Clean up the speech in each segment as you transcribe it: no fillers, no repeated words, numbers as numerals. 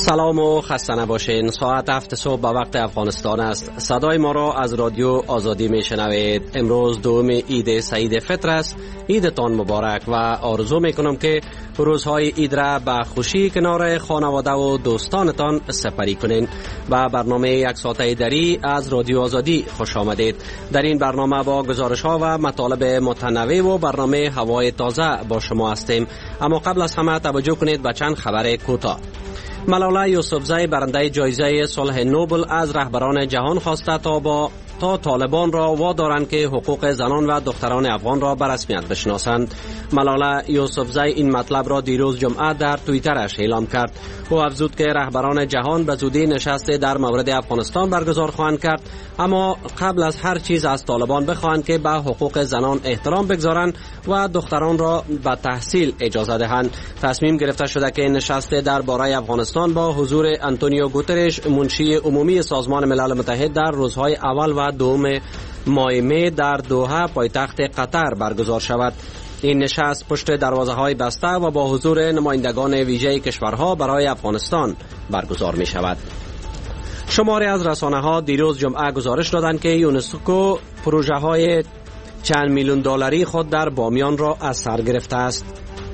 سلام و خسته نباشین. ساعت 7 صبح به وقت افغانستان است. صدای ما را از رادیو آزادی میشنوید. امروز دوم عید سعید فطر است. عیدتان مبارک و آرزو میکنم که روزهای عید را به خوشی کنار خانواده و دوستانتان سپری کنین. و برنامه یک ساعته دری از رادیو آزادی خوش آمدید. در این برنامه با گزارش ها و مطالب متنوع و برنامه هوای تازه با شما هستیم. اما قبل از همه توجه کنید به چند خبر کوتاه. ملاله یوسفزی برنده جایزه صلح نوبل از رهبران جهان خواسته تا طالبان را وادارند که حقوق زنان و دختران افغان را به رسمیت بشناسند. ملاله یوسفزی این مطلب را دیروز جمعه در توییترش اعلام کرد. او افزود که رهبران جهان به زودی نشستی در مورد افغانستان برگزار خواهند کرد، اما قبل از هر چیز از طالبان بخواهند که به حقوق زنان احترام بگذارند و دختران را به تحصیل اجازه دهند. تصمیم گرفته شده که نشست درباره افغانستان با حضور آنتونیو گوترش، منشی عمومی سازمان ملل متحد، در روزهای اول و دوم ماه می در دوحه پایتخت قطر برگزار شود. این نشست پشت دروازه‌های بسته و با حضور نمایندگان ویژه کشورها برای افغانستان برگزار می شود. شماری از رسانه‌ها دیروز جمعه گزارش دادند که یونسکو پروژه‌های چند میلیون دلاری خود در بامیان را از سر گرفته است.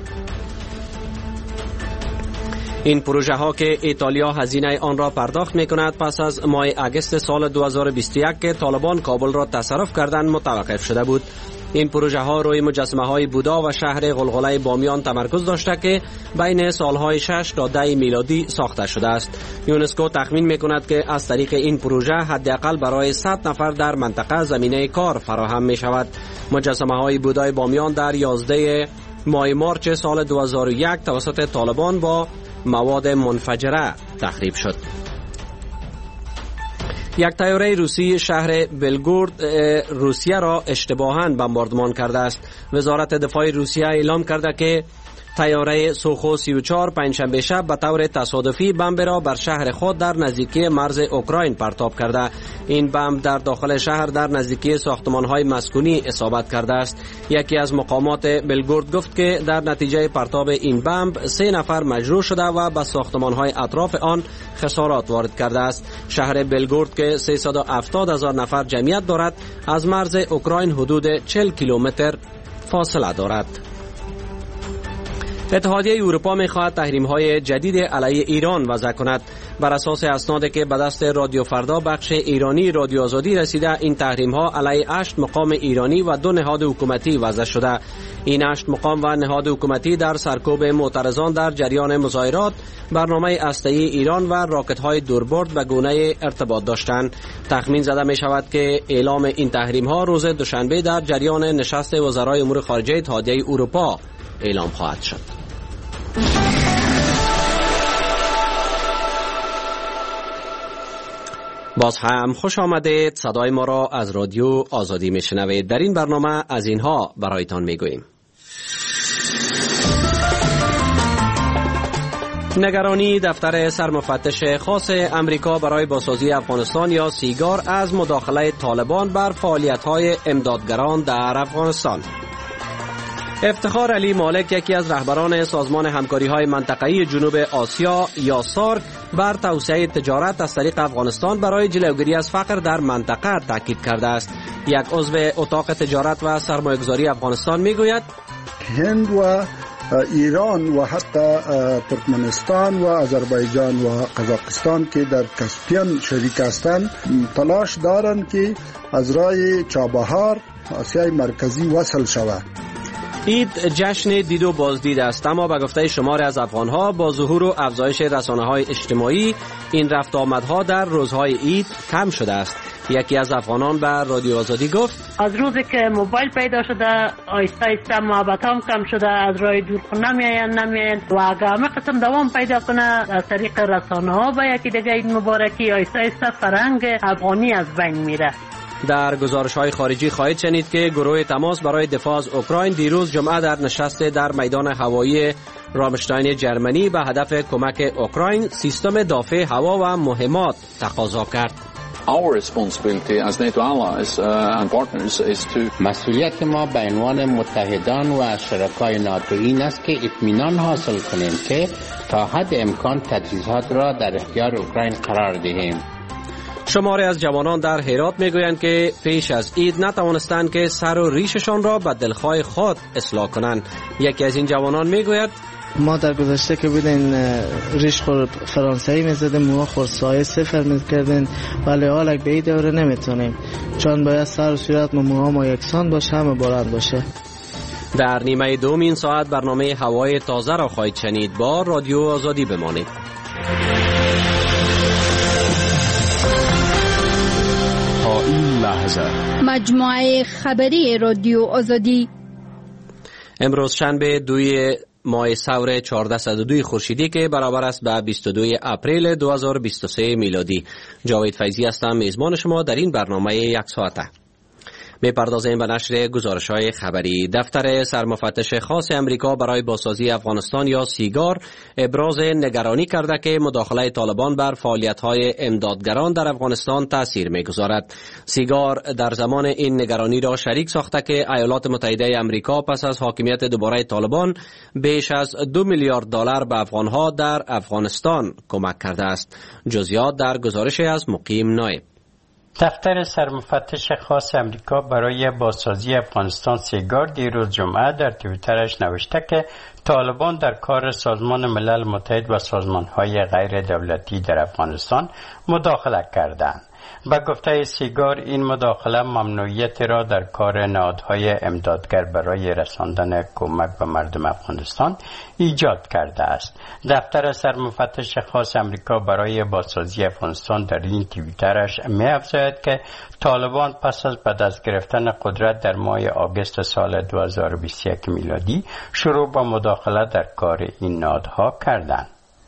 این پروژه ها که ایتالیا هزینه آن را پرداخت می کند پس از ماه اگست سال 2021 که طالبان کابل را تصرف کردند متوقف شده بود. این پروژه ها روی مجسمه های بودا و شهر غلغله بامیان تمرکز داشته که بین سالهای 6 تا 10 میلادی ساخته شده است. یونسکو تخمین می کند که از طریق این پروژه حداقل برای 100 نفر در منطقه زمینه کار فراهم می شود. مجسمه های بودای بامیان در 11 ماه مارچ سال 2001 توسط طالبان با مواد منفجره تخریب شد. یک طیاره روسی شهر بلگورد روسیه را اشتباهاً بمباردمان کرده است. وزارت دفاع روسیه اعلام کرده که طیاره سوخو 34 پنجشنبه شب به طور تصادفی بمب را بر شهر خود در نزدیکی مرز اوکراین پرتاب کرده. این بمب در داخل شهر در نزدیکی ساختمان‌های مسکونی اصابت کرده است. یکی از مقامات بلگورد گفت که در نتیجه پرتاب این بمب 3 نفر مجروح شده و به ساختمان‌های اطراف آن خسارات وارد کرده است. شهر بلگورد که 370,000 نفر جمعیت دارد از مرز اوکراین حدود 40 کیلومتر فاصله دارد. اتحادیه اروپا می‌خواهد تحریم‌های جدید علیه ایران وضع کند. بر اساس اسنادی که به دست رادیو فردا بخش ایرانی رادیو آزادی رسیده، این تحریم‌ها علیه 8 مقام ایرانی و 2 نهاد حکومتی وضع شده. این 8 مقام و نهاد حکومتی در سرکوب معترضان در جریان مظاهرات برنامه هسته‌ای ایران و راکت‌های دوربرد به گونه ارتباط داشتند. تخمین زده می‌شود که اعلام این تحریم‌ها روز دوشنبه در جریان نشست وزرای امور خارجه اتحادیه اروپا اعلام خواهد شد. باز هم خوش آمدید. صدای ما را از رادیو آزادی میشنوید. در این برنامه از اینها برایتان میگوییم: نگرانی دفتر سرمفتش خاص امریکا برای بازسازی افغانستان یا سیگار از مداخله طالبان بر فعالیت‌های امدادگران در افغانستان. افتخار علی مالک، یکی از رهبران سازمان همکاری‌های منطقه‌ای جنوب آسیا یا سارک، بر توسعه تجارت از طریق افغانستان برای جلوگیری از فقر در منطقه تاکید کرده است. یک عضو اتاق تجارت و سرمایه‌گذاری افغانستان می‌گوید هند و ایران و حتی ترکمنستان و آذربایجان و قزاقستان که در کاسپین شریک هستند تلاش دارند که از راه چابهار آسیای مرکزی وصل شود. عید جشن دید و بازدید است، اما به گفته شماری از افغانها با ظهور و افزایش رسانه‌های اجتماعی این رفت آمدها در روزهای عید کم شده است. یکی از افغانان به رادیو آزادی گفت از روزی که موبایل پیدا شده آیسته آیسته محبت هم کم شده، از راه دور نمیاین و اگر همه قسم دوام پیدا کنه از طریق رسانه ها به یکی دیگه عید مبارکی آیسته آیسته فرهنگ افغانی از بین میره. در گزارش‌های خارجی خواهید شنید که گروه تماس برای دفاع از اوکراین دیروز جمعه در نشست در میدان هوایی رامشتاین جرمنی به هدف کمک اوکراین سیستم دافع هوا و مهمات تقاضا کرد. Our responsibility as NATO allies and partners is to مسئولیت ما به عنوان متحدان و شرکای ناتو این است که اطمینان حاصل کنیم که تا حد امکان تجهیزات را در اختیار اوکراین قرار دهیم. شماری از جوانان در هرات میگویند که پیش از عید نتوانستند که سر و ریششان را به دلخواه خود اصلاح کنند. یکی از این جوانان میگوید ما در گذشته که بودین ریش خور فرانسوی میزدیم، موها خورسای صفر میکردین، ولی حالا به این دوره نمیتونیم، چون باید سر و صورت موها ما یکسان باشه، همه بلند باشه. در نیمه دوم این ساعت برنامه هوای تازه را خواهید شنید. با رادیو آزادی بمانید. تا این لحظه مجموعه خبری رادیو آزادی امروز شنبه 2 ماه سور 1402 خورشیدی که برابر است به 22 اپریل 2023 میلادی. جاوید فیضی هستم، میزبان شما در این برنامه یک ساعته. میپردازیم به نشر گزارش‌های خبری. دفتر سرمفتش خاص امریکا برای بازسازی افغانستان یا سیگار ابراز نگرانی کرده که مداخله طالبان بر فعالیت‌های امدادگران در افغانستان تأثیر می‌گذارد. سیگار در زمان این نگرانی را شریک ساخته که ایالات متحده امریکا پس از حاکمیت دوباره طالبان بیش از 2 میلیارد دلار به افغان‌ها در افغانستان کمک کرده است. جزئیات در گزارشی از مقیم نایب. دفتر سرمفتش خاص امریکا برای بازسازی افغانستان سیگار دیروز جمعه در توییترش نوشته که طالبان در کار سازمان ملل متحد و سازمان‌های غیر دولتی در افغانستان مداخله کردند. با گفته سیگار این مداخله ممنوعیت را در کار نهادهای امدادگر برای رساندن کمک به مردم افغانستان ایجاد کرده است. دفتر سرمفتش خاص امریکا برای بازسازی افغانستان در این توییترش می‌افزاید که طالبان پس از به دست گرفتن قدرت در ماه آگوست سال 2021 میلادی شروع به مداخله در کار این نهادها کردند.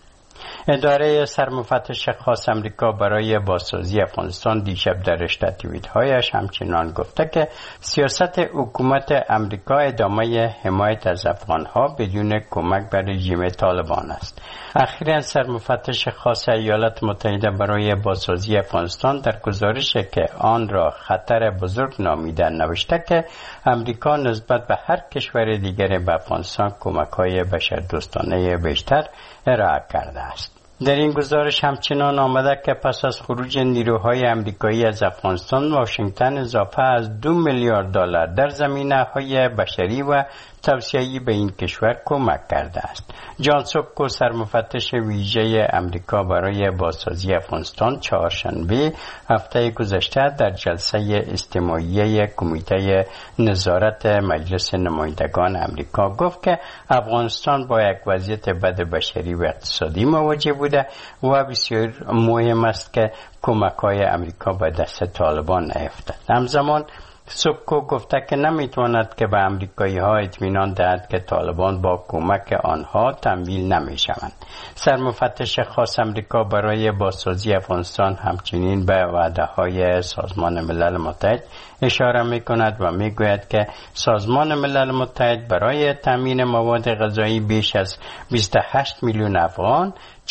اداره سرمفتش خاص امریکا برای بازسازی افغانستان دیشب در رشته توییت‌هایش همچنان گفته که سیاست حکومت امریکا ادامه حمایت از افغان‌ها بدون کمک به رژیم طالبان است. اخیراً سرمفتش خاص ایالات متحده برای بازسازی افغانستان در گزارشی که آن را خطر بزرگ نامیده نوشته که امریکا نسبت به هر کشور دیگر به افغانستان کمک‌های بشردوستانه بیشتر ارائه کرده است. در این گزارش همچنان آمده که پس از خروج نیروهای امریکایی از افغانستان، واشنگتن اضافه از 2 میلیارد دلار در زمینه‌های بشری و توسعه‌ای به این کشور کمک کرده است. جان سوبکو سرمفتش ویژه امریکا برای بازسازی افغانستان چهارشنبه هفته گذشته در جلسه استماعیه کمیته نظارت مجلس نمایندگان امریکا گفت که افغانستان با یک وضعیت بد بشری و اقتصادی مواجه بوده و بسیار مهم است که کمک‌های امریکا به دست طالبان نیفتد. همزمان سوبکو گفته که نمیتواند که به امریکایی‌ها اطمینان دهد که طالبان با کمک آنها تمویل نمیشوند. سرمفتش خاص امریکا برای بازسازی افغانستان همچنین به وعده‌های سازمان ملل متحد اشاره می‌کند و می‌گوید که سازمان ملل متحد برای تامین مواد غذایی بیش از 28 میلیون افغان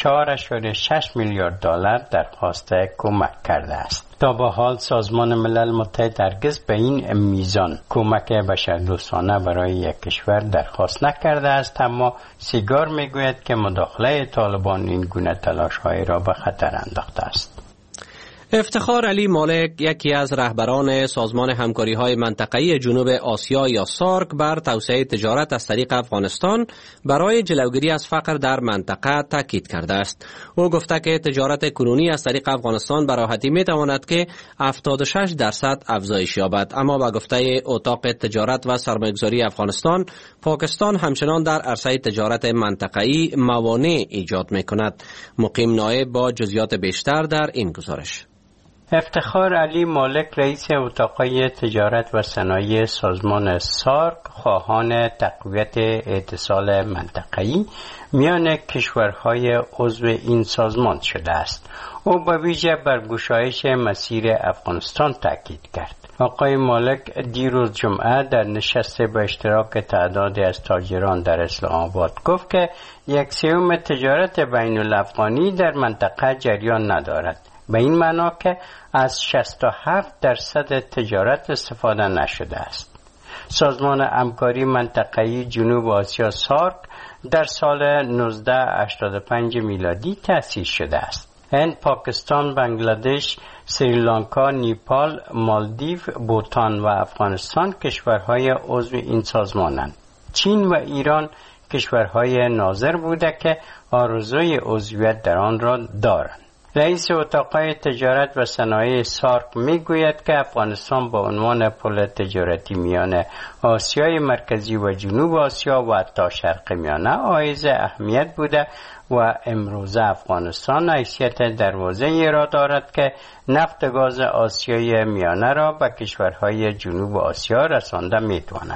4.6 میلیارد دلار درخواست کمک کرده است. تا به حال سازمان ملل متحد هرگز به این میزان کمک بشردوستانه برای یک کشور درخواست نکرده است، اما سیگار میگوید که مداخله طالبان این گونه تلاش‌های را به خطر انداخته است. افتخار علی مالک، یکی از رهبران سازمان همکاری‌های منطقه‌ای جنوب آسیا یا سارک، بر توسعه تجارت از طریق افغانستان برای جلوگیری از فقر در منطقه تاکید کرده است. او گفته که تجارت کنونی از طریق افغانستان به راحتی می‌تواند که 76% افزایش یابد، اما با گفته اتاق تجارت و سرمایه‌گذاری افغانستان، پاکستان همچنان در عرصه تجارت منطقه‌ای موانع ایجاد می‌کند. مقیم نایب با جزئیات بیشتر در این گزارش. افتخار علی مالک رئیس اتاقای تجارت و صنایع سازمان سارک خواهان تقویت اتصال منطقه‌ای میان کشورهای عضو این سازمان شده است. او به ویژه بر گشایش مسیر افغانستان تاکید کرد. آقای مالک دیروز جمعه در نشست به اشتراک تعدادی از تاجران در اسلام آباد گفت که 1/3 تجارت بین الافغانی در منطقه جریان ندارد. به این معنا که از 67% تجارت استفاده نشده است. سازمان همکاری منطقه‌ای جنوب آسیا سارک در سال 1985 میلادی تأسیس شده است. هند، پاکستان، بنگلادش، سریلانکا، نیپال، مالدیو، بوتان و افغانستان کشورهای عضو این سازمانند. چین و ایران کشورهای ناظر بوده که آرزوی عضویت در آن را دارند. رئیس اتاقهای تجارت و صنایع سارک میگوید که افغانستان با عنوان پل تجارتی میان آسیای مرکزی و جنوب آسیا و حتی شرق میانه حائز اهمیت بوده و امروز افغانستان حیثیت دروازه‌ای را دارد که نفت گاز آسیای میانه را به کشورهای جنوب آسیا رسانده میتواند.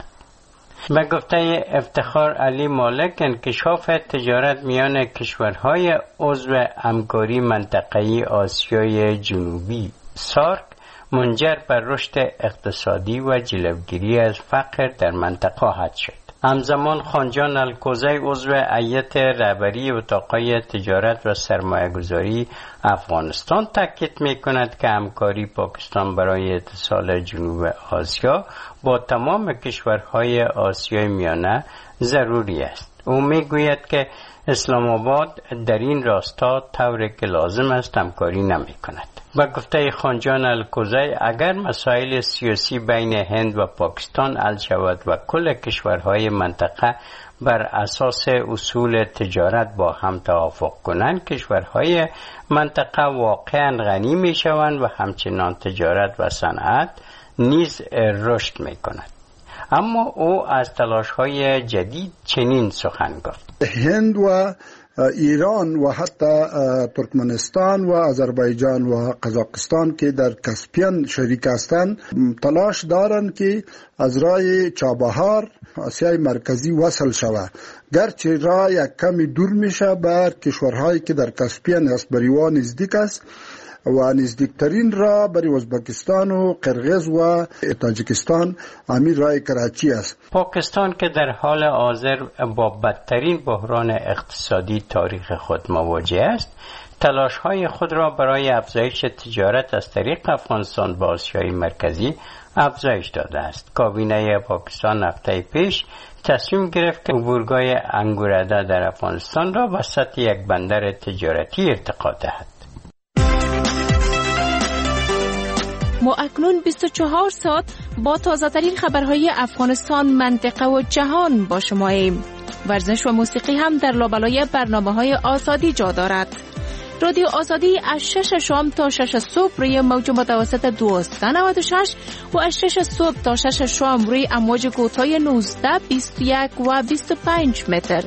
به گفته افتخار علی مالک، انکشاف تجارت میان کشورهای عضو همکاری منطقه‌ای آسیای جنوبی سارک منجر بر رشد اقتصادی و جلوگیری از فقر در منطقه خواهد شد. همزمان خانجان الکوزی عضو هیئت رهبری اتاقهای تجارت و سرمایه‌گذاری افغانستان تاکید می‌کند که همکاری پاکستان برای اتصال جنوب آسیا با تمام کشورهای آسیای میانه ضروری است. او می‌گوید که اسلام آباد در این راستا طوری که لازم است همکاری نمی‌کند. با گفته خانجان الکوزی، اگر مسائل سیاسی بین هند و پاکستان حل شود و کل کشورهای منطقه بر اساس اصول تجارت با هم توافق کنند، کشورهای منطقه واقعا غنی می شوند و همچنان تجارت و صنعت نیز رشد می کند. اما او از تلاش‌های جدید چنین سخن گفت: هند و ایران و حتی ترکمنستان و آذربایجان و قزاقستان که در کاسپین شریک هستند تلاش دارند که از راه چابهار آسیای مرکزی وصل شود، گرچه راه یک کمی دور میشه بر کشورهایی که در کاسپین است بریوان نزدیک است و نزدیکترین راه برای ازبکستان و قرقیز و تاجیکستان همین راه کراچی است. پاکستان که در حال حاضر با بدترین بحران اقتصادی تاریخ خود مواجه است، تلاش‌های خود را برای افزایش تجارت از طریق افغانستان با آسیای مرکزی افزایش داده است. کابینه پاکستان هفته پیش تصمیم گرفت که عبورگاه انگورده در افغانستان را وسط یک بندر تجارتی ارتقا دهد. ما اکنون 24 ساعت با تازه‌ترین خبرهای افغانستان، منطقه و جهان با شماییم. ورزش و موسیقی هم در لابلای برنامه‌های آزادی جا دارد. رادیو آزادی از 6 شام تا 6 صبح روی موج متوسط 1296 و از 6 صبح تا 6 شام روی امواج کوتاه 19، 21 و 25 متر.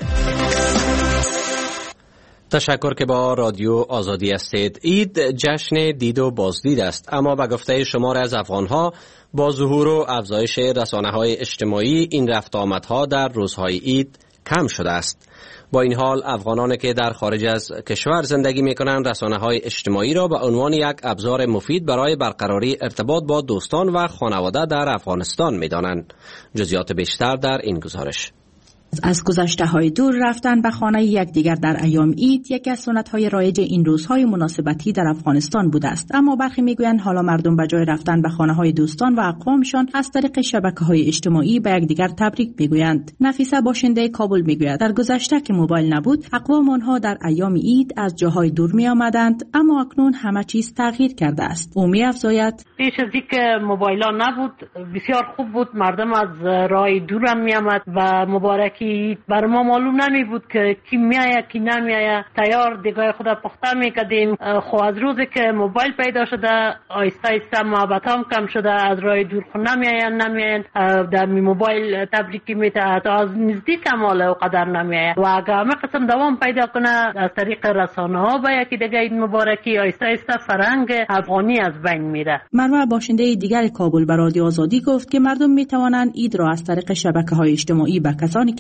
تشکر که با رادیو آزادی هستید. عید جشن دید و بازدید است، اما به گفته شمار از افغانها با ظهور و افزایش رسانه‌های اجتماعی این رفت آمدها در روزهای عید کم شده است. با این حال افغانانی که در خارج از کشور زندگی می‌کنند رسانه‌های اجتماعی را به عنوان یک ابزار مفید برای برقراری ارتباط با دوستان و خانواده در افغانستان می‌دانند. جزئیات بیشتر در این گزارش. از گذشته‌های دور رفتن به خانه یکدیگر در ایام عید یکی از سنت‌های رایج این روزهای مناسبتی در افغانستان بوده است، اما برخی میگویند حالا مردم به جای رفتن به خانه‌های دوستان و اقوامشان از طریق شبکه‌های اجتماعی به یکدیگر تبریک میگویند. نفیسه باشنده کابل میگوید در گذشته که موبایل نبود، اقوام آنها در ایام عید از جاهای دور میآمدند، اما اکنون همه چیز تغییر کرده است. او می‌افزاید: پیش از اینکه موبایل‌ها نبود بسیار خوب بود، مردم از راه دور هم میآمد و مبارک که بر ما معلوم نمی بود که کی میایه کی نمیایه. تیار دیگه خدا پخته میکردیم. خو از روزی که موبایل پیدا شده آیسته آیسته محبت هم کم شده، از راه دور خود نمیاین در موبایل تبریکی میته، از نزدیک هم حالا قدر نمیایه و اگه همه قسم دوام پیدا کنه از طریق رسانه ها با یکی دیگه عید مبارکی آیسته آیسته فرهنگ افغانی از بین میره. مروه باشنده دیگر کابل به رادیو آزادی گفت که مردم میتوانند عید را از طریق شبکه‌های اجتماعی به کسانی که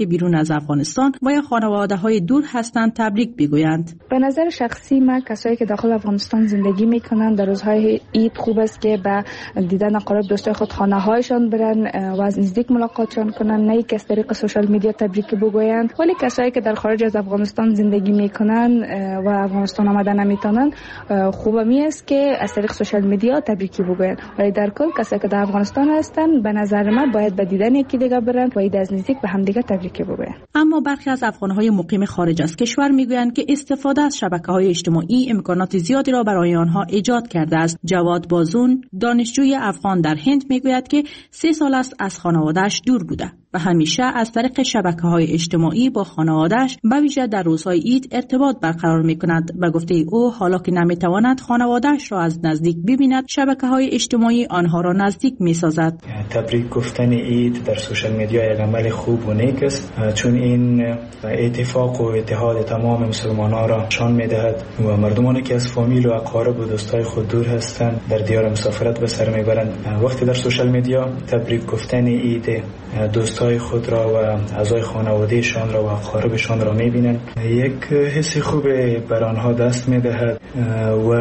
بیرون از افغانستان و یا خانواده‌های دور هستند تبریک بگویند. به نظر شخصی من کسایی که داخل افغانستان زندگی میکنن در روزهای عید خوب است که به دیدن اقارب دوستای خود خانه‌هایشان برن و از نزدیک ملاقاتشان کنن، نه اینکه از طریق سوشال میدیا تبریک بگویند. ولی کسایی که در خارج از افغانستان زندگی میکنن و افغانستان آمدن نمیتونن، خوبمی است که از طریق سوشال میدیا تبریکی بگویند. ولی در کل کسایی که در افغانستان هستن به نظر من باید به دیدن یکی دیگه برن و از نزدیک به هم دیگه تبریک بگویند. اما برخی از افغان‌های مقیم خارج از کشور میگویند که استفاده از شبکه‌های اجتماعی امکانات زیادی را برای آنها ایجاد کرده است. جواد بازون، دانشجوی افغان در هند، میگوید که 3 سال است از خانواده‌اش دور بوده و همیشه از طریق شبکه‌های اجتماعی با خانواده‌اش به ویژه در روزهای عید ارتباط برقرار می‌کند. به گفته او حالا که نمی‌تواند خانواده‌اش را از نزدیک ببیند، شبکه‌های اجتماعی آنها را نزدیک می‌سازد. تبریک گفتن عید در سوشال میدیا یک عمل خوب و نیک است، چون این اتفاق و اتحاد تمام مسلمانان را نشان می‌دهد و مردمانی که از فامیل و اقارب و دوستای خود دور هستند در دیار مسافرت به سر میبرند. وقتی در سوشال میدیا تبریک گفتن عید دوستای خود را و اعضای خانوادهشان را و اقاربشان را میبینند، یک حس خوب بر آنها دست میدهد و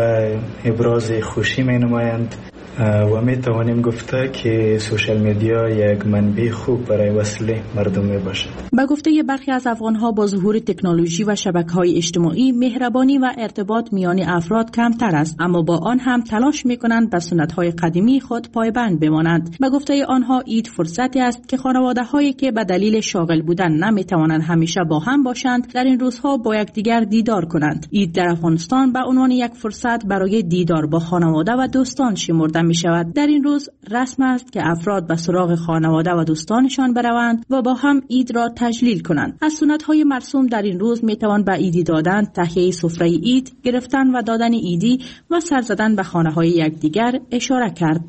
ابراز خوشی مینمایند و می توانیم گفته که سوشال میدیا یک منبع خوب برای وصل مردم می باشد. با گفته برخی از افغانها با ظهور تکنولوژی و شبکه‌های اجتماعی مهربانی و ارتباط میان افراد کمتر است، اما با آن هم تلاش می‌کنند به سنت‌های قدیمی خود پایبند بمانند. با گفته آنها عید فرصتی است که خانواده‌هایی که به دلیل شاغل بودن نمی‌توانند همیشه با هم باشند در این روزها با یکدیگر دیدار کنند. عید در افغانستان به عنوان یک فرصت برای دیدار با خانواده و دوستان شمرده می شود. در این روز رسم است که افراد به سراغ خانواده و دوستانشان بروند و با هم عید را تجلیل کنند. از سنت‌های مرسوم در این روز می توان به عیدی دادن، تهیه سفره عید، گرفتن و دادن عیدی و سر زدن به خانه‌های یکدیگر اشاره کرد.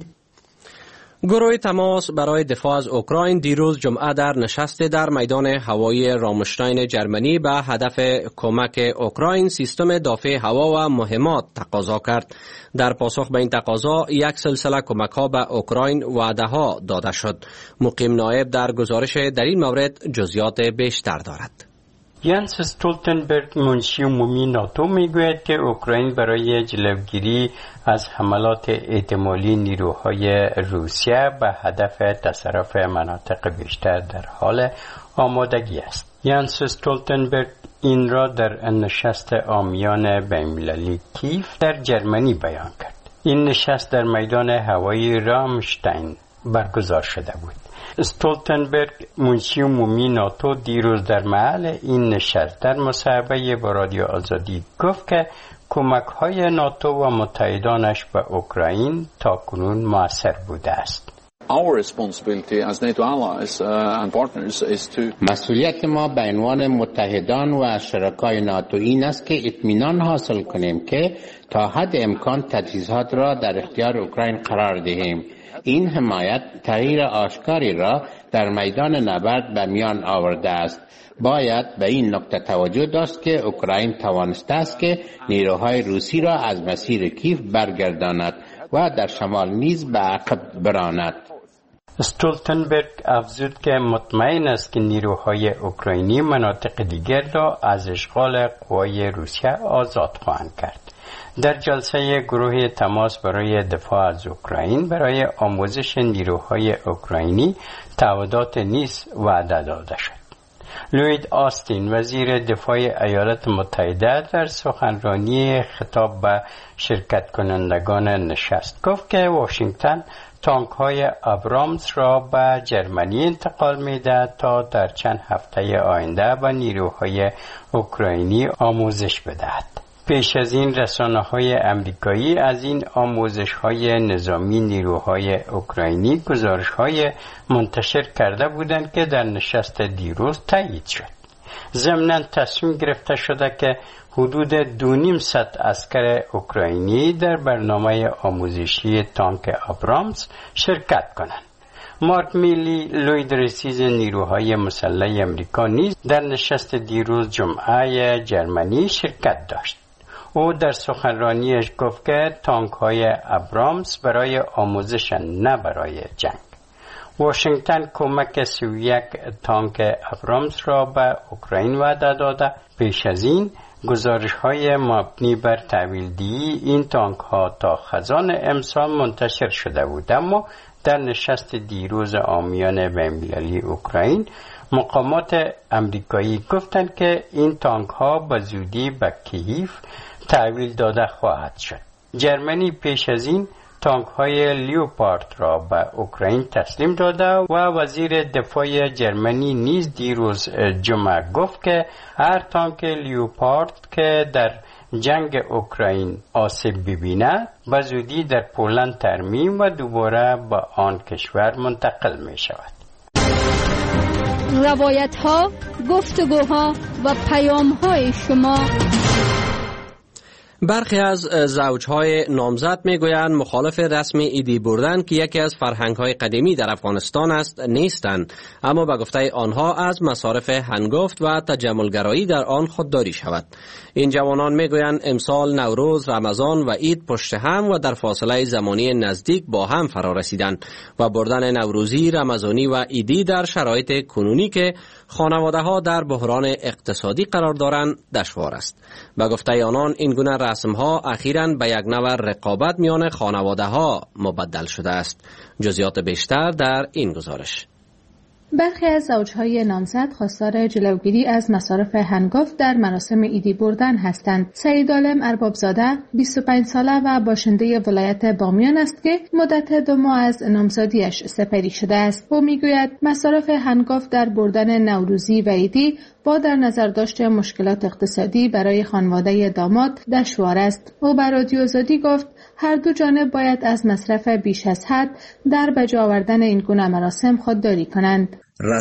گروه تماس برای دفاع از اوکراین دیروز جمعه در نشست در میدان هوایی رامشتاین جرمنی به هدف کمک اوکراین سیستم دافع هوا و مهمات تقاضا کرد. در پاسخ به این تقاضا یک سلسله کمک ها به اوکراین وعده ها داده شد. مقیم نایب در گزارش در این مورد جزئیات بیشتر دارد. ینس استولتنبرگ منشی عمومی ناتو میگوید که اوکراین برای جلوگیری از حملات احتمالی نیروهای روسیه به هدف تصرف مناطق بیشتر در حال آمادگی است. ینس استولتنبرگ این را در نشست عامیان بین‌المللی کیف در جرمنی بیان کرد. این نشست در میدان هوایی رامشتاین برگزار شده بود. استولتنبرگ منشی عمومی ناتو دیروز در محل این نشست در مصاحبه با رادیو آزادی گفت که کمک‌های ناتو و متحدانش به اوکراین تاکنون مؤثر بوده است. مسئولیت ما به عنوان متحدان و شرکای ناتو این است که اطمینان حاصل کنیم که تا حد امکان تجهیزات را در اختیار اوکراین قرار دهیم. این حمایت تغییر آشکاری را در میدان نبرد به میان آورده است. باید به این نکته توجه داشت که اوکراین توانسته است که نیروهای روسی را از مسیر کیف برگرداند و در شمال نیز به عقب براند. استولتنبرگ افزود که مطمئن است که نیروهای اوکراینی مناطق دیگر را از اشغال قوای روسیه آزاد خواهند کرد. در جلسه گروه تماس برای دفاع از اوکراین برای آموزش نیروهای اوکراینی تعهدات نیز وعده داده شد. لوید آستین وزیر دفاع ایالات متحده در سخنرانی خطاب به شرکت کنندگان نشست گفت که واشنگتن تانک های ابرامز را به جرمنی انتقال می‌دهد تا در چند هفته آینده به نیروهای اوکراینی آموزش بدهد. پیش از این رسانه‌های امریکایی از این آموزش‌های نظامی نیروهای اوکراینی گزارش‌های منتشر کرده بودند که در نشست دیروز تایید شد. ضمناً تصمیم گرفته شده که حدود 2.5 عسکر اوکراینی در برنامه آموزشی تانک ابرامز شرکت کنند. مارک میلی لوید رئیس نیروهای مسلح امریکا نیز در نشست دیروز جمعه جرمنی شرکت داشت. او در سخنرانیش گفت که تانک های ابرامز برای آموزش نه برای جنگ. واشنگتن کمک 31 تانک ابرامز را به اوکراین وعده داده. پیش از این گزارش‌های مبنی بر تحویل‌دهی این تانک‌ها تا خزان امسال منتشر شده بود، اما در نشست دیروز عامیان بین‌المللی اوکراین مقامات امریکایی گفتند که این تانک‌ها به زودی به کییف تحویل داده خواهد شد. جرمنی پیش از این تانک‌های لیوپارد را به اوکراین تسلیم داده و وزیر دفاع جرمنی نیز دیروز جمعه گفت که هر تانک لیوپارد که در جنگ اوکراین آسیب ببیند به زودی در پولند ترمیم و دوباره به آن کشور منتقل می شود. روایت‌ها، گفتگوها و پیام‌های شما. برخی از زوجهای نامزد میگویند مخالف رسم عیدی بردن که یکی از فرهنگ‌های قدیمی در افغانستان است نیستند، اما به گفته آنها از مصارف هنگفت و تجملگرایی در آن خودداری شود. این جوانان میگویند امسال نوروز، رمضان و عید پشت هم و در فاصله زمانی نزدیک با هم فرا رسیدند و بردن نوروزی، رمضانی و عیدی در شرایط کنونی که خانواده‌ها در بحران اقتصادی قرار دارند دشوار است. به گفته آنان این گونه رسم‌ها اخیراً به یک نوع رقابت میان خانواده‌ها مبدل شده است. جزئیات بیشتر در این گزارش. برخی از زوجهای نامزد خواستار جلوگیری از مصارف هنگفت در مراسم عیدی بردن هستند. سعید عالم اربابزاده 25 ساله و باشنده ولایت بامیان است که مدت 2 ماه از نامزدیش سپری شده است. او میگوید مصارف هنگفت در بردن نوروزی و عیدی با در نظر داشت مشکلات اقتصادی برای خانواده داماد دشوار است. او به رادیو آزادی گفت هر دو جانب باید از مصرف بیش از حد در بجا آوردن این گونه مراسم خودداری کنند.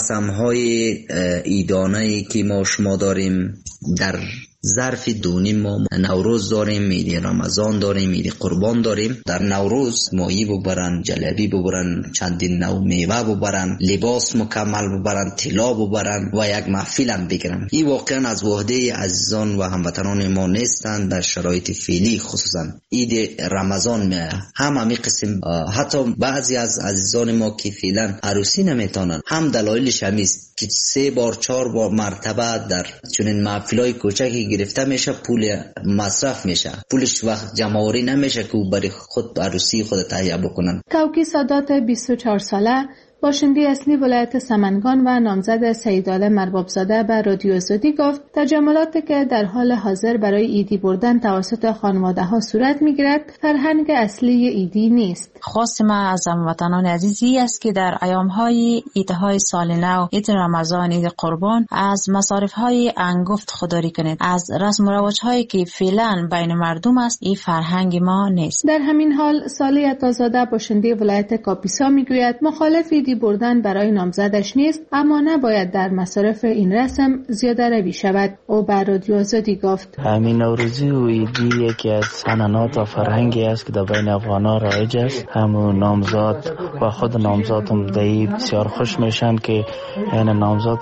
رسم‌های عیدانه‌ای که ما شما داریم در ظرف 2 ماه نوروز داریم، عید رمضان داریم، عید قربان داریم. در نوروز ماهی ببرن، جلبی ببرن، چندین نوع میوه ببرن، لباس مکمل ببرن، طلا ببرن و یک محفل هم بگیرن. این واقعا از وحده عزیزان و هموطنان ما نیستند در شرایط فعلی. خصوصا عید رمضان همین قسم حتی بعضی از عزیزان ما که فعلا عروسی نمیتونن هم دلایلش همیست که 3 بار 4 بار مرتبه در چنین محفلای کوچکی گرفته میشه، پول مصرف میشه، پولش وقت جمع‌آوری نمیشه که برای خود عروسی خود تهیه بکنن. توکی سادات 24 ساله باشنده اصلی ولایت سمنگان و نامزد سعید عالم اربابزاده به رادیو آزادی گفت تجملاتی که در حال حاضر برای عیدی بردن توسط خانواده‌ها صورت می‌گیرد فرهنگ اصلی عیدی نیست. خواست ما از هموطنان عزیزی است که در ایام‌های عیدهای سال نو، عید رمضان، عید قربان از مصارف‌های انگفت خودداری کنید. از رسم و رواج‌هایی که فعلا بین مردم است این فرهنگ ما نیست. در همین حال سالی عطازاده باشنده ولایت کاپیسا میگوید مخالف عیدی بردن برای نامزدش نیست، اما نباید در مصارف این رسم زیاده روی شود. او به رادیو آزادی گفت همین نوروزی و عیدی یکی از سننات و فرهنگی است که در بین افغان‌ها رایج است. همون نامزاد و خود نامزاد هم دایی بسیار خوش میشن که این نامزاد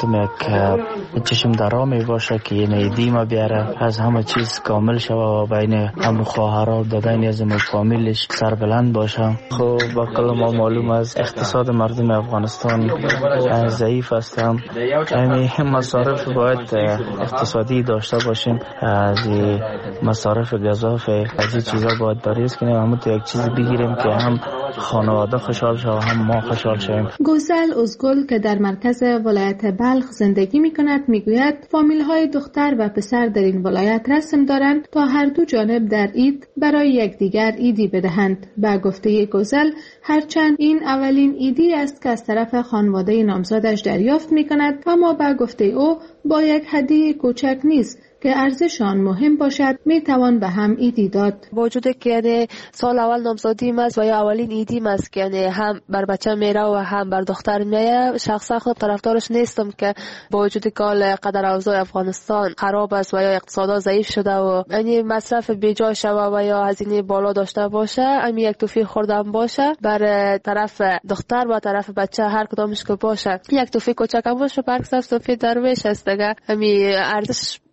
یک چشم درا می باشه که این عیدی ما بیاره از همه چیز کامل شود و بین هم خواهرها در بین از فامیلش سربلند باشه. خب با کل ما معلوم است اقتصاد مردم افغانستان ضعیف است. همین مصارف باید اقتصادی داشته باشیم. از مصارف گزافه از این چیزا باید بریز کنیم، همون تو یک چیز بگیریم که هم خانواده خوشحال شود هم ما خوشحال شویم. گوزل ازگل که در مرکز ولایت بلخ زندگی میکند میگوید فامیل های دختر و پسر در این ولایت رسم دارند تا هر دو جانب در عید برای یکدیگر عیدی بدهند. با گفته گوزل هرچند این اولین عیدی است که از طرف خانواده نامزدش دریافت میکند، اما با گفته او با یک هدیه کوچک نیست که ارزش آن مهم باشد میتوان به هم عیدی داد. با وجود که یعنی سال اول نامزدیم است و یا اولین عیدیم است که یعنی هم بر بچه میره و هم بر دختر میره، شخصا خود طرفدارش نیستم که با وجود که قدر اوضاع افغانستان خراب است و یا اقتصاد ضعیف شده و یعنی مصرف بیجا شده و یا هزینه بالا داشته باشه، همین یک توفیق خوردن باشه بر طرف دختر و طرف بچه هر کدامش که باشه یک توفیق کوچک باشه، برعکس توفیق درویش است دیگه. همین ارزش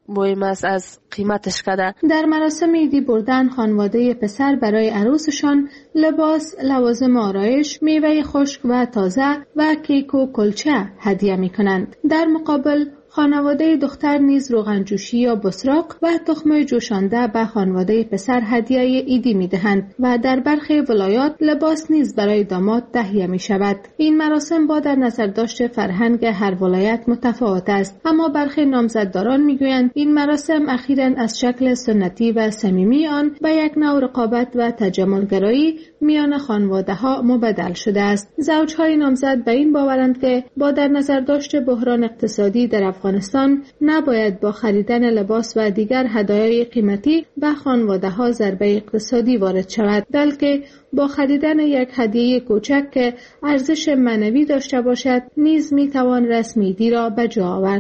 مهم است از قیمتش کده. در مراسم عیدی بردن خانواده پسر برای عروسشان لباس، لوازم آرایش، میوه خشک و تازه و کیک و کلچه هدیه می کنند. در مقابل خانواده دختر نیز روغن جوشی یا بسراق و تخم جوشانده به خانواده پسر هدیه عیدی می دهند و در برخی ولایات لباس نیز برای داماد تهیه می شود. این مراسم با در نظر داشت فرهنگ هر ولایت متفاوت است، اما برخی نامزدداران می گویند این مراسم اخیراً از شکل سنتی و صمیمی آن به یک نوع رقابت و تجملگرایی میان خانواده ها مبدل شده است. زوجهای نامزد به این باورند که با در نظر داشت بحران اقتصادی در افغانستان نباید با خریدن لباس و دیگر هدایای قیمتی به خانواده ها ضربه اقتصادی وارد شود، بلکه با خریدن یک هدیه کوچک که ارزش معنوی داشته باشد نیز می توان رسم عیدی را به جا آورد.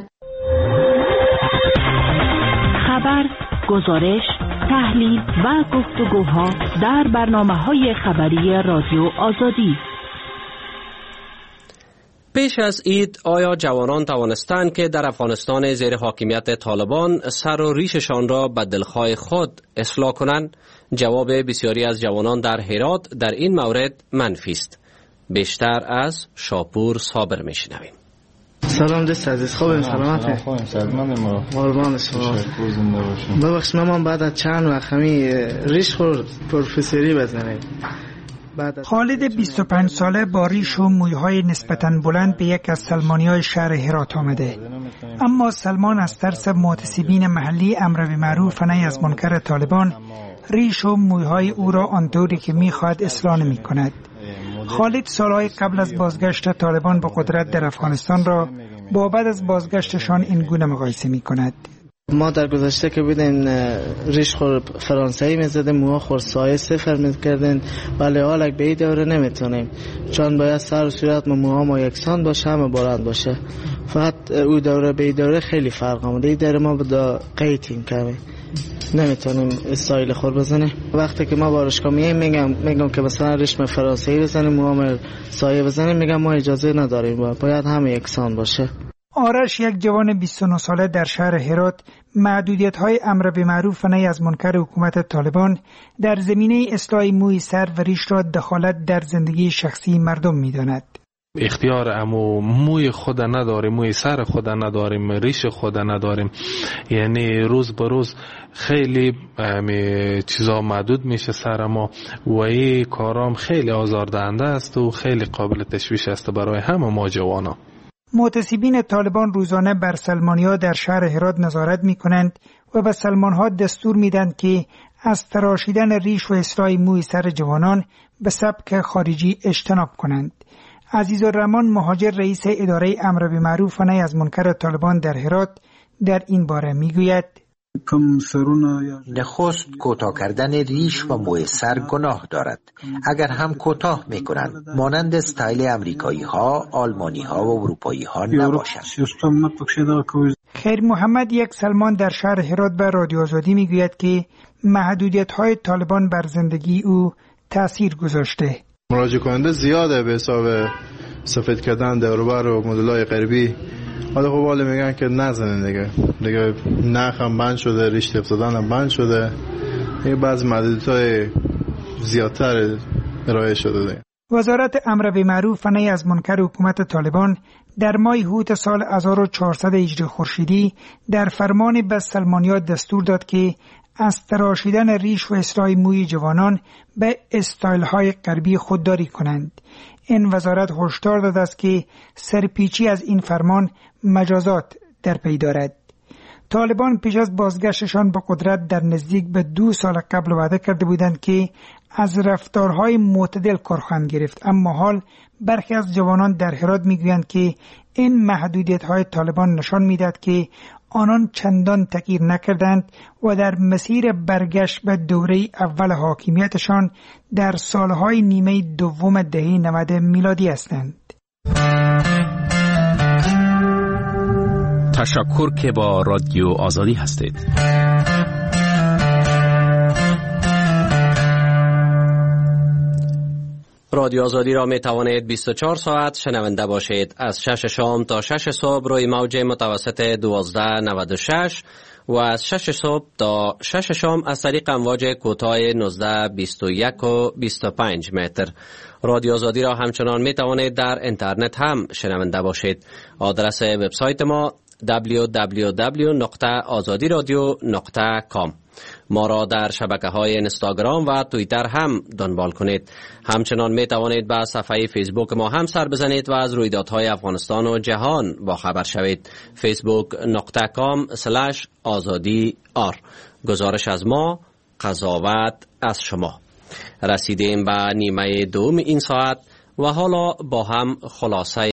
خبر، گزارش، تحلیل و گفتگوها در برنامه‌های خبری رادیو آزادی. پیش از عید آیا جوانان توانستند که در افغانستان زیر حاکمیت طالبان سر و ریششان را به دلخواه خود اصلاح کنند؟ جواب بسیاری از جوانان در هرات در این مورد منفی است. بیشتر از شاپور صابر میشنویم. سلام دوست عزیز، خوبیم؟ سلامتی؟ قربان شما. ببخش مامان بعد از چند وقت همی ریش خورد پروفسوری بزنید. خالد 25 ساله با ریش و مویهای نسبتاً بلند به یک از سلمانی‌های شهر هرات آمده، اما سلمان از ترس محتسبین محلی امر بالمعروف و نهی از منکر طالبان ریش و مویهای او را آنطوری که می‌خواهد اصلاح نمی‌کند. خالد سالهای قبل از بازگشت طالبان به قدرت در افغانستان را با بعد از بازگشتشان این گونه مقایسه می‌کند. ما در گذشته که بودیم ریش خور فرانسوی میزدیم، موها خور سایه صفر میکردیم، ولی حالا به این دوره نمیتونیم، چون باید سر و صورت موها ما یکسان باشه، همه بلند باشه. فقط او دوره به این دوره خیلی فرق آمده. این دوره ما با قیتیم کمی نمیتونیم استایل خور بزنیم. وقتی که ما بارشگاه میگم که مثلا ریشم فرانسوی بزنیم، موها سایه بزنیم، میگم ما اجازه نداریم، باید همه یکسان باشه. آرش، یک جوان 29 ساله در شهر هرات، محدودیت‌های امر بالمعروف و نهی از منکر حکومت طالبان در زمینه اصلاح موی سر و ریش را دخالت در زندگی شخصی مردم می‌داند. اختیار امو موی خود نداریم، موی سر خود نداریم، ریش خود نداریم، یعنی روز به روز خیلی چیزا محدود میشه سر ما و این کارام خیلی آزاردهنده است و خیلی قابل تشویش است برای همه ما جوانا. محتسبین طالبان روزانه بر سلمانی‌ها در شهر هرات نظارت می‌کنند و به سلمان‌ها دستور می‌دهند که از تراشیدن ریش و اصلاح موی سر جوانان به سبک خارجی اجتناب کنند. عزیزالرحمن مهاجر، رئیس اداره امر بالمعروف و نهی از منکر طالبان در هرات، در این باره می‌گوید: نخست کوتاه کردن ریش و موی سر گناه دارد. اگر هم کوتاه میکنند مانند استایل امریکایی ها، آلمانی ها و اروپایی ها نباشند. خیر محمد، یک سلمان در شهر هرات به رادیو آزادی میگوید که محدودیت های طالبان بر زندگی او تأثیر گذاشته. مراجعه کننده زیاده به حساب سفید کردن دوروبر و مدل‌های غربی. حالا خب حالا میگن که نزنن دیگه نخ هم بند شده، ریش تف زدن هم بند شده، یه بعض محدودیت‌های زیادتر ارائه شده دیگه. وزارت امر بالمعروف و نهی از منکر حکومت طالبان در ماه هوت سال 1400 هجری خورشیدی در فرمان به سلمانی‌ها دستور داد که از تراشیدن ریش و اصلاح موی جوانان به استایل‌های غربی خودداری کنند. این وزارت هشدار داده است که سرپیچی از این فرمان مجازات در پی دارد. طالبان پیش از بازگشتشان به قدرت در نزدیک به 2 سال قبل وعده کرده بودند که از رفتارهای معتدل کار خواهند گرفت، اما حال برخی از جوانان در هرات میگویند که این محدودیت‌های طالبان نشان میدهد که آنان چندان تغییر نکردند و در مسیر برگشت به دوره اول حاکمیتشان در سالهای نیمه دوم دهه 90 میلادی هستند. تشکر که با رادیو آزادی هستید. رادیو آزادی را می توانید 24 ساعت شنونده باشید. از 6 شام تا 6 صبح روی موج متوسط 1296 و از 6 صبح تا 6 شام از طریق امواج کوتاه 19، 21 و 25 متر. رادیو آزادی را همچنان می توانید در اینترنت هم شنونده باشید. آدرس وبسایت ما www.azadiradio.com. ما را در شبکه‌های اینستاگرام و توییتر هم دنبال کنید. همچنان می توانید به صفحه فیسبوک ما هم سر بزنید و از رویدادهای افغانستان و جهان با خبر شوید. facebook.com/azadi.r. گزارش از ما، قضاوت از شما. رسیدیم به نیمه دوم این ساعت و حالا با هم خلاصه